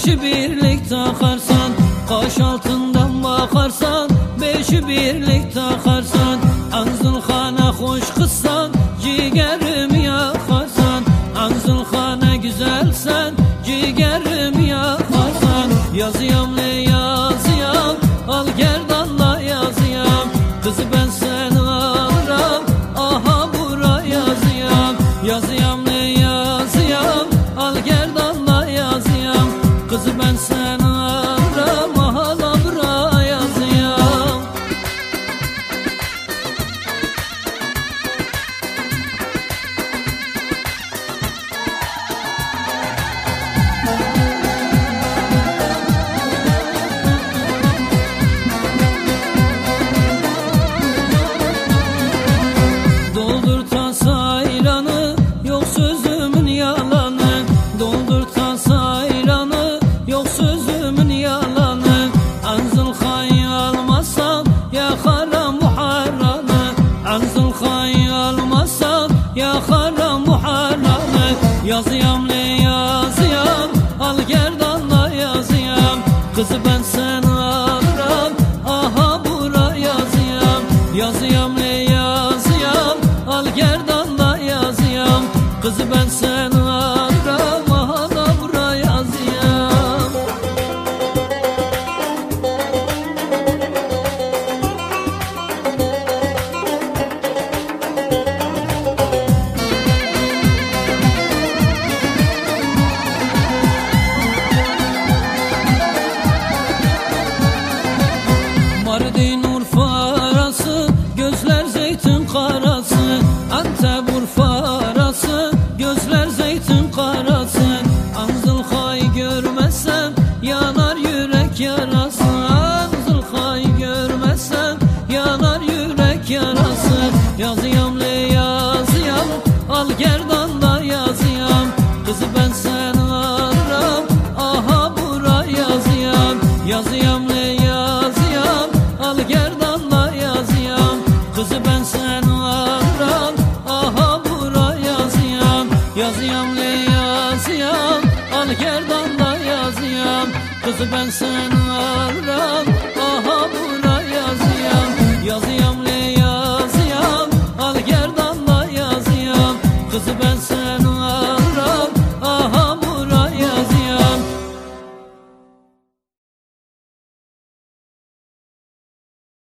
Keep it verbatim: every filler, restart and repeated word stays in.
Beşi birlik takarsan, kaş altından bakarsan, beşi birlik takarsan, Anzılxana hoş kızsan, ciğerimi yakarsan, Anzılxana güzelsen, ciğerimi yakarsan. Yazıyam le yazıyam, al gerdanla yazıyam, kızı ben seni alırım, aha bura yazıyam. Yazıyam le yazıyam, al gerdanla yazıyam, kızı ben seni alırım, aha da bura yazıyam. Doldur tasaylanı, yok sözümün yalanı, doldur tasaylanı, yok sözümün yalanı. Anzılxayı almasam yakarım bu haranı, Anzılxayı almasam yakarım bu haranı. Yazıyam le yazıyam, al gerdanla yazıyam, kızı ben seni alırım, aha bura yazıyam. Yazıyam le yazıyam, al gerdanla yazıyam, kızı ben seni alırım, aha da bura yazıyam. Mardin Urfa arası, gözler zeytin karası, Antep Urfa arası, gözler zeytin karası. Anzılxayı görmezsem yanar yürek yarası, Anzılxayı görmezsem yanar yürek yarası. Yazıyam le yazıyam, al gerdanla yazıyam, kızı ben seni alırım, aha bura yazıyam. Yazıyam le yazıyam, al gerdanla yazıyam, kızı ben seni alırım, aha bura yazıyam. Yazıyam le yazıyam, al gerdanla yazıyam, kızı ben seni alırım,